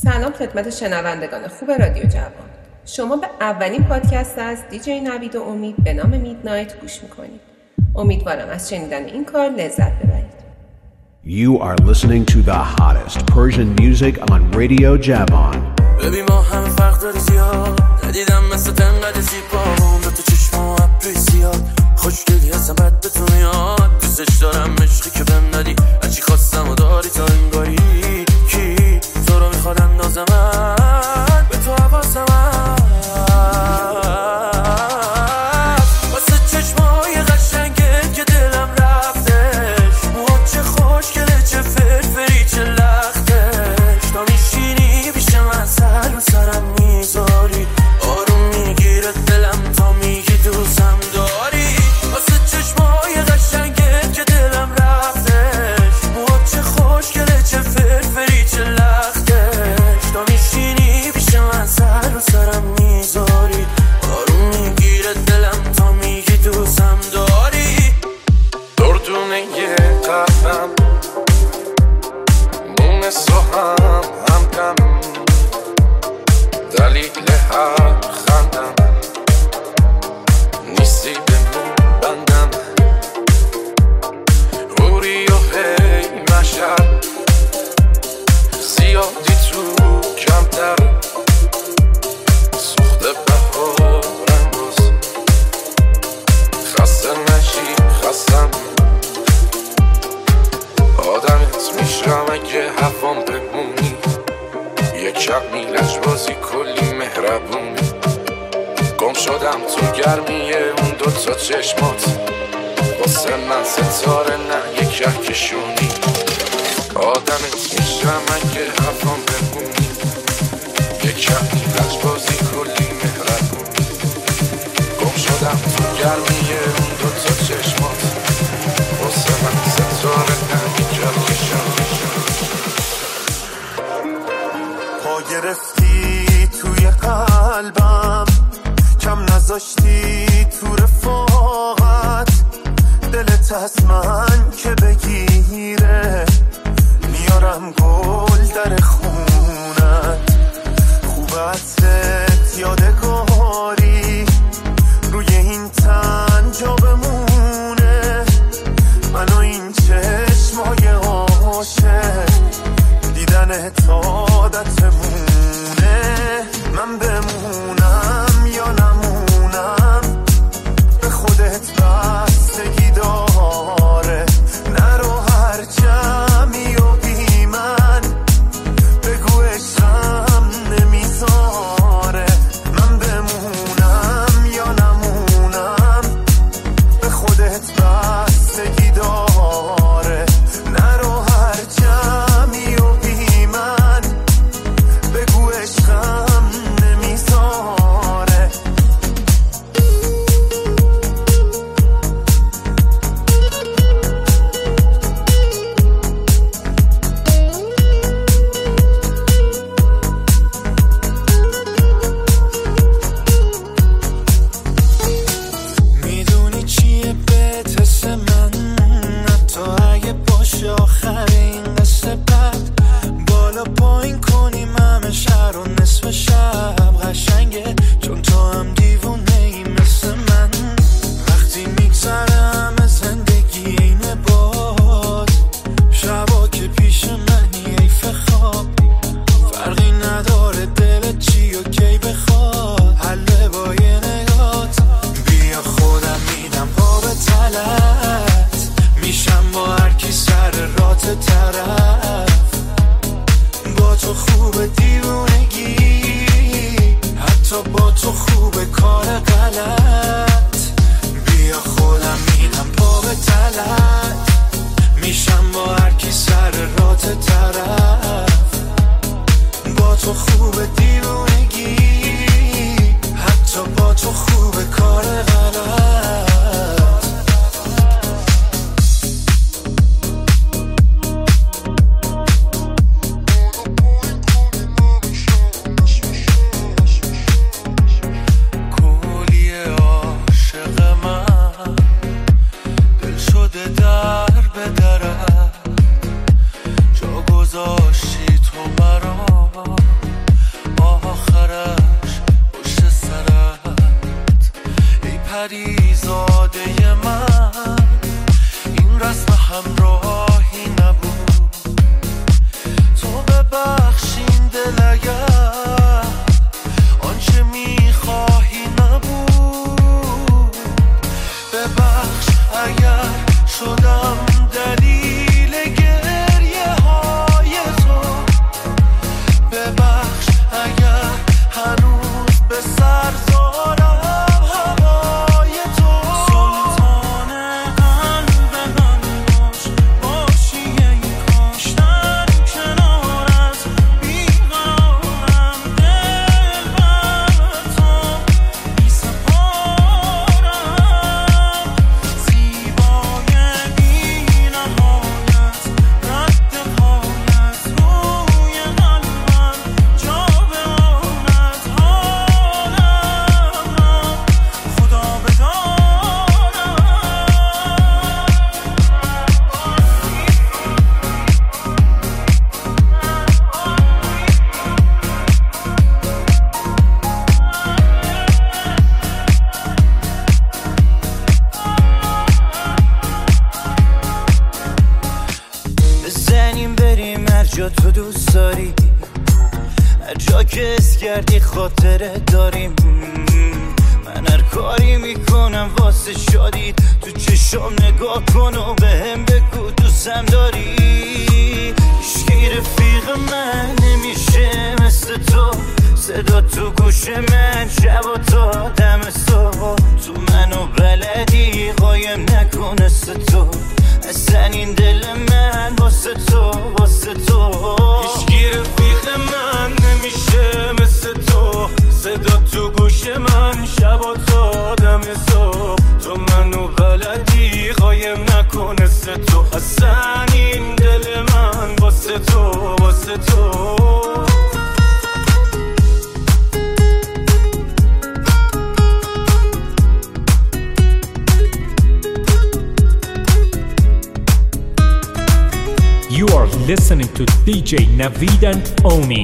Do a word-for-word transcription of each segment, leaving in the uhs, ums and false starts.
سلام خدمت شنوندگان خوب رادیو جوان. شما به اولین پادکست از دیجی نوید و امید به نام میدنایت گوش میکنید. امیدوارم از شنیدن این کار لذت ببرید. You are listening to the hottest Persian music on Radio Javan. ببین ما همه فرق داری زیاد، ندیدم مثل تنقل زیبام، دو تا چشم و ابروی زیاد، خوشگلی هستم بد به تو میاد، دوستش دارم عشقی که بهم دادی، هرچی خواستم و داری تا انگاری، کی تو رو میخواد اندازه من به تو حواسم هست، واسه چشمای قشنگت که دلم رفتش، موها چه خوشگله چه فرفری چه لختش، تا میشینی پیش من سر به سرم میذاری، آروم میگیره دلم تا میگی دوستم داری، واسه چشمای قشنگت که دلم رفتش، موها چه خوشگله چه فرفری چه لختش، تا میشینی پیش من سر به سرم میذاری، آروم میگیره دلم تا میگی دوستم داری، دردونه یه قلبم مونس و هم همدم، دلیل هر خندم نیستی به مون بندم، هوری و هی مشهد زیادی تو کمتر، سوخته بهارم روز خسته نشی خستم، آدمت میشم اگه هوام بمونی، یک کمی لجبازی کلی مهربونی، گم شدم تو گرمیه اون دوتا چشمات، واسه من ستاره نه یک کهکشونی، آدمت میشم اگه هوام بمونی، یک کمی لجبازی کلی مهربونی، گم شدم تو گرمیه اون دوتا چشمات، واسه من ستاره نه یک کهکشونی، پا گرفتی توی قلبم، کم نذاشتی تو رفاقت، دلت از من که بگیره، میارم گل در خونت، خوب عطرت یادگاری، روی این تن جا بمونه، من و این چشمای عاشق، دیدن عادتمونه، من بمونم یا نمونم به خودت بستگی داره، نرو هر جمعی و بی من بگو عشقم نمیذاره، من بمونم یا نمونم به خودت بستگی داره، نرو هر جمعی و بی من بگو عشقم نمیذاره. میدونی چیه بهت حس من، حتی اگه باشه آخرین قصه بد، بالا پایین کنیم همه شهر و نصف شب قشنگه، چون تو هم دیوونه ای مثل من، وقتی میگذره همه زندگی اینه باد، شبا که پیش منی حیف خواب، فرقی نداره دلت چی و کی بخواد، حله با یه نگات، بیا خودم میدم پا به تلت، میشم با هر کی سر رات طرف، با تو خوب دیوونگی، حتی با جا تو دوست داری، هر جا که اس کردی خاطره داریم. من هر کاری میکنم واسه شادی، تو چشم نگاه کن و بهم بگو دوستم داری. هیچکی رفیق من نمیشه مثل تو، صدا تو گوش من شب و تا دم صبح. تو منو بلدی قایم نکن مثل تو، اصلا این دل من واسه تو واسه تو. هیچکی رفیق من نمیشه مثل تو، صدا تو گوش من شب و تا دم صبح. تو منو بلدی قایم نکن مثل تو، اصلا این دل من واسه تو واسه تو. You are listening to دی جی Navid and Omi.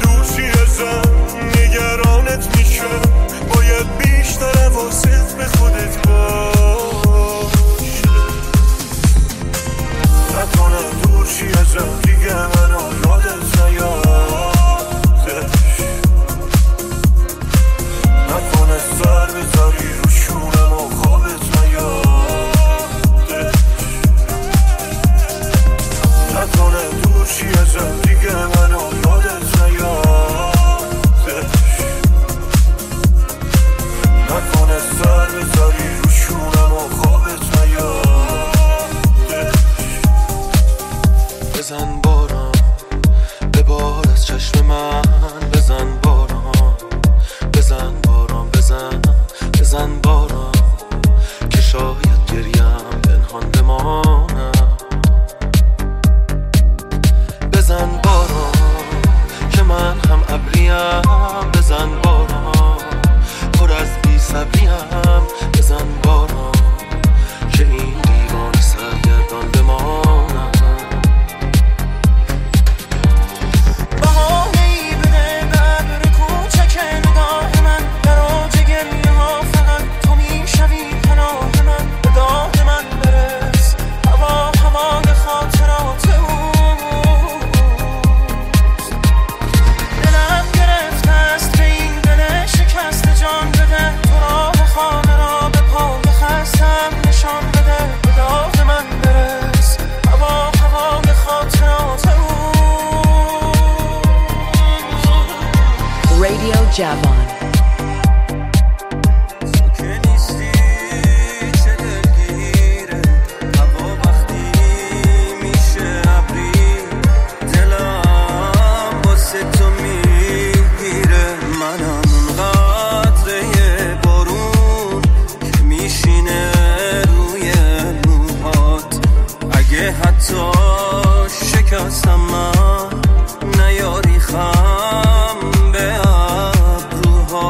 نگرانت میشه، باید بیشتر حواست به خودت باران که شاید گریم پنهان بمانم. بزن باران که من هم ابریم، بزن باران پر از بی صبریم، بزن باران که این دیوانه سرگردان بمانم. بهانه‌ای بده بر کوچک نگاه من، در اوج گریه ها فقط تو میشوی پناه من. به داد من برس هوا هوای خاطرات اوست. دلم گرفته است به این دل شکست جان بده، تو راه خانه را به پای خستم نشان بده. به داد من برس هوا هوای خاطرات اوست. Radio Javon. حتی شکستم من نیاری خم به ابروها.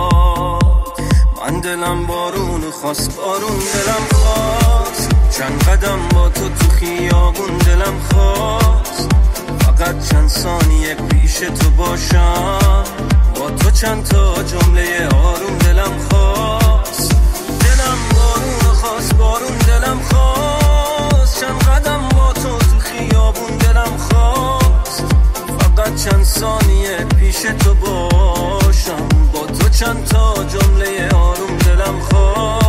من دلم بارون خواست، بارون دلم خواست، چند قدم با تو تو خیابون دلم خواست. فقط چند ثانیه پیش تو باشم، با تو چند تا جمله آروم دلم خواست. دلم بارون خواست، بارون دلم خواست، چند قدم با تو تو خیابون دلم خواست. فقط چند ثانیه پیش تو باشم، با تو چند تا جمله آروم دلم خواست.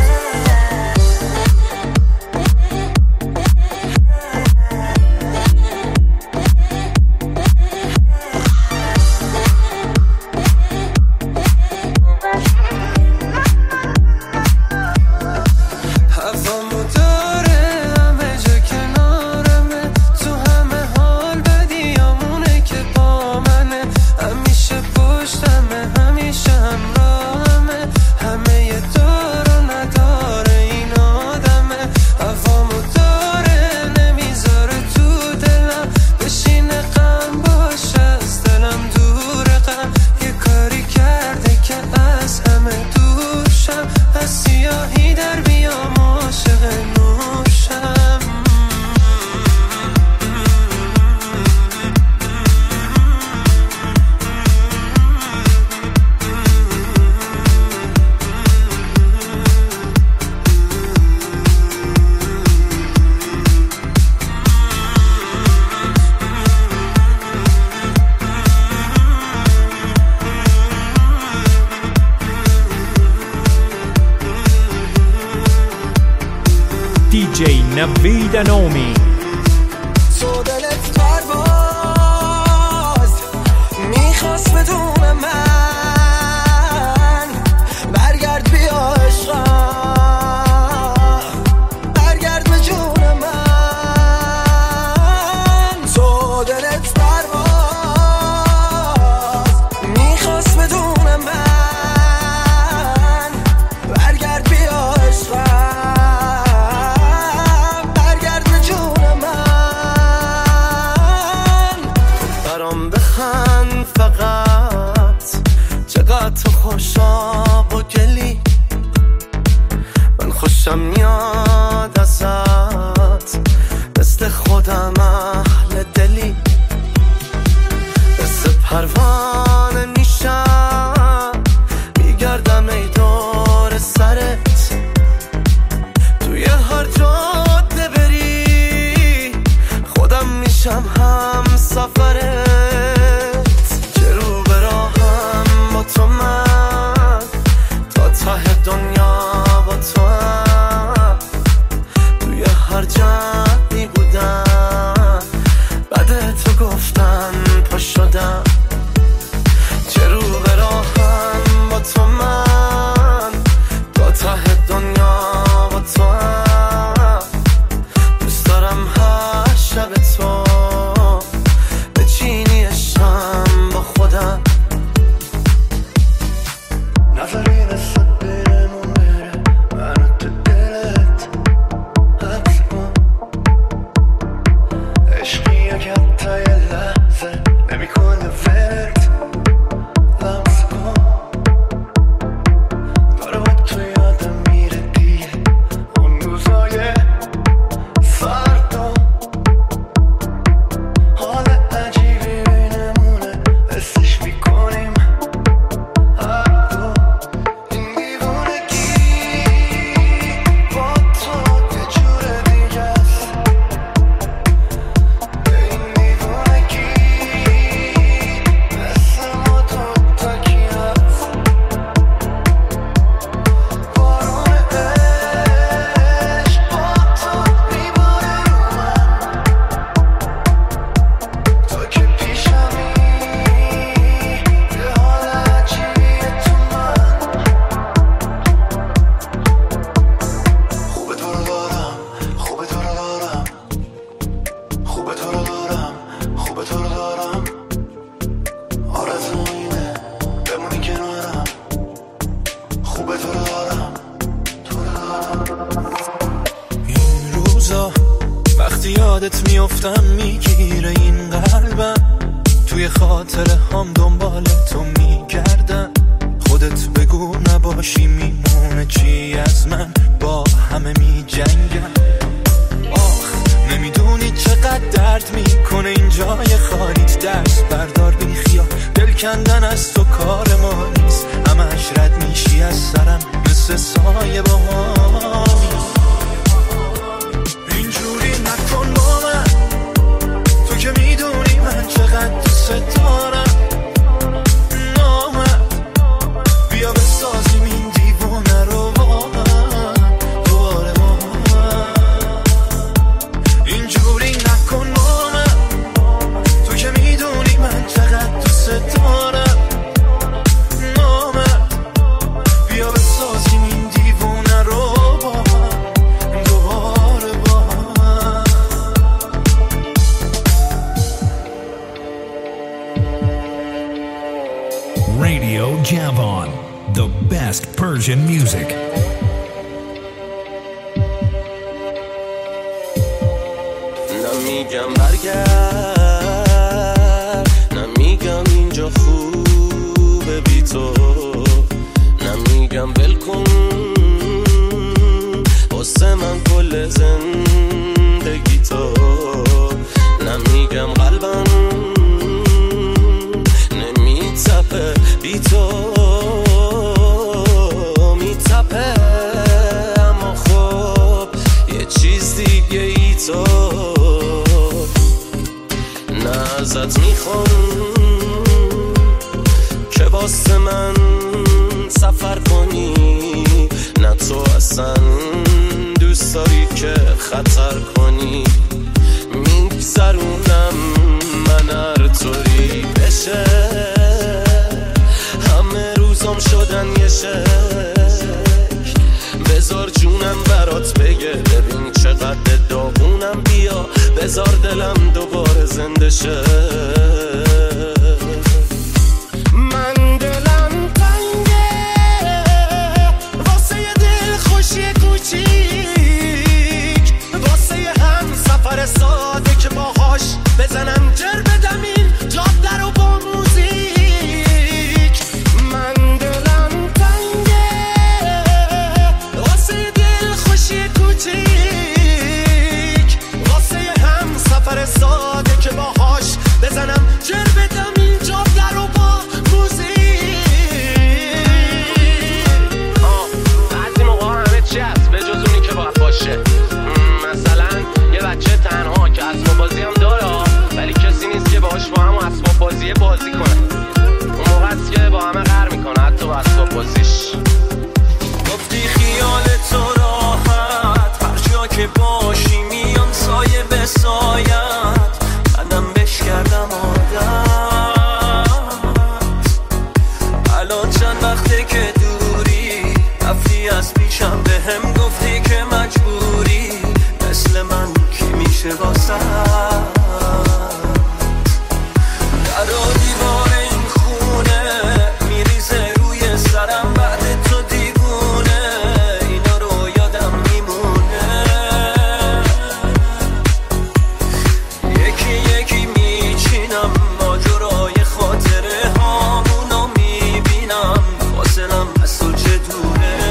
دی جی نوید نومی. تو دلت پرواز میخواست بدون من، برگرد بیا عشقم، برگرد به جون من. تو دلت پرواز میخواست بدون من، برگرد بیا عشقم، تو خوشاب و گلی. من خوشم میاد ازت، مثل خودم اهل دلی. مثل پروانه میشم میگردم ای دور سرت، توی هر جاده بری خودم میشم هم سفرت. تو من تا ته دنیا با تو هم، توی هر جمعی بودم بعد تو گفتن پا شدم. چه رو به راهم با تو من تا ته دنیا با تو هم. دوست دارم هر شب تو بچینی عشقم با خودم. نظری نسد بیرمون یادت میافتم میگیره این قلبم، توی خاطره هم دنبال تو میگردم. خودت بگو نباشی میمونه چی از من، با همه میجنگم. آخ نمیدونی چقدر درد میکنه این جای خالیت، دست بردار بی خیال، دل کندن از تو کار ما نیست. همش رد میشی از سرم مثل سایه با هامی. اینجوری نکن با من، تو که میدونی من چقدر دوست دارم. نامد بیا بسازیم این دیوونه رو با من دوباره با من. اینجوری نکن با من، تو که میدونی من چقدر دوست دارم. نامد بیا بسازیم این دیوونه رو با من دوباره با من. Radio Javon, the best Persian music. نمیگم برگرد، نمیگم اینجا خوبه بی تو، نمیگم بلکن واسه من کل زندگی تو، نمیگم قلبم نمیتپه بی تو، میتپه اما خب یه چیز دیگه ای تو. نه ازت میخوام که واسه من سفر کنی، نه تو اصلا دوست داری که خطر کنی. میگذرونم من هر طوری بشه، همه روزام شدن یه شکل. بذار جونم برات بگه ببین چقدر داغونم، بیا بذار دلم دوباره زنده شه. من دلم تنگه واسه یه دل خوشی کوچیک، واسه یه هم سفر ساده که باهاش بزنم جر بدم این جاده رو با موزیک. من دلم تنگه واسه یه دل خوشی کوچیک، واسه یه هم سفر ساده که باهاش بزنم جر بدم این جاده رو با موزیک. آه بعضی موقع همه چی هست به جز اونی که باید باشه. مثلا یه بچه تنها که اسباب بازی هم داره ولی کسی نیست که باهاش با هم اسباب بازی بازی کنه. اون موقع است که با همه غر میکنه حتی با اسباب بازیش. گفتی خیال تو راحت، هر جا که باشی میام سایه به سایت، منم بش کردم عادت. الان چند وقته که دوری، رفتی از پیشم به هم گفتی که مجبوری، مثل من کی میشه واسه در و دیوار این خونه میریزه روی سرم بعد تو دیوونه، اینا رو یادم میمونه. یکی یکی میچینم ماجرای خاطره هامونو میبینم، فاصلم از تو چه دوره،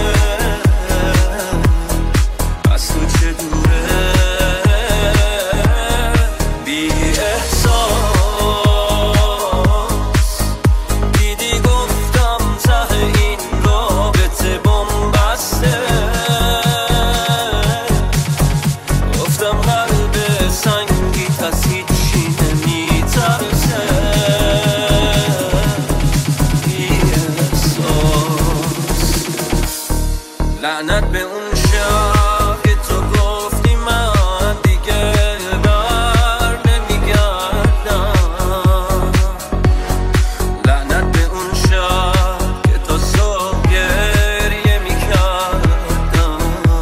از تو چه دوره. بی احساس دیدی گفتم ته این رابطه بنبسته، گفتم قلب سنگی از هیچی نمیترسه. بی احساس لعنت به اون شب که تو گفتی من دیگه بر نمیگردم، لعنت به اون شب که تو صبح گریه میکردم.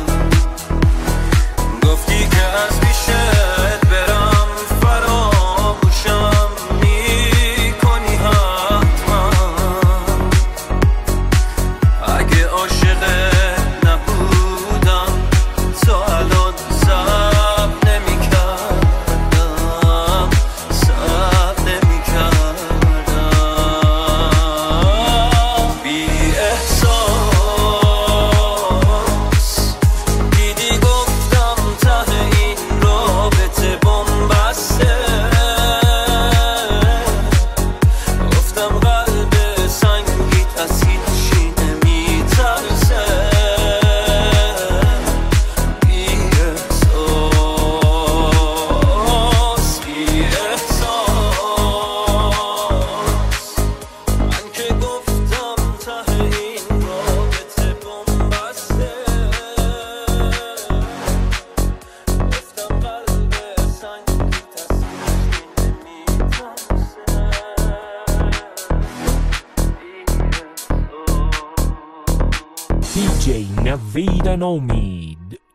گفتی که از پیشت برم فراموشم میکنی حتما، اگه عاشقت نبودم دی جی Navid and Omid.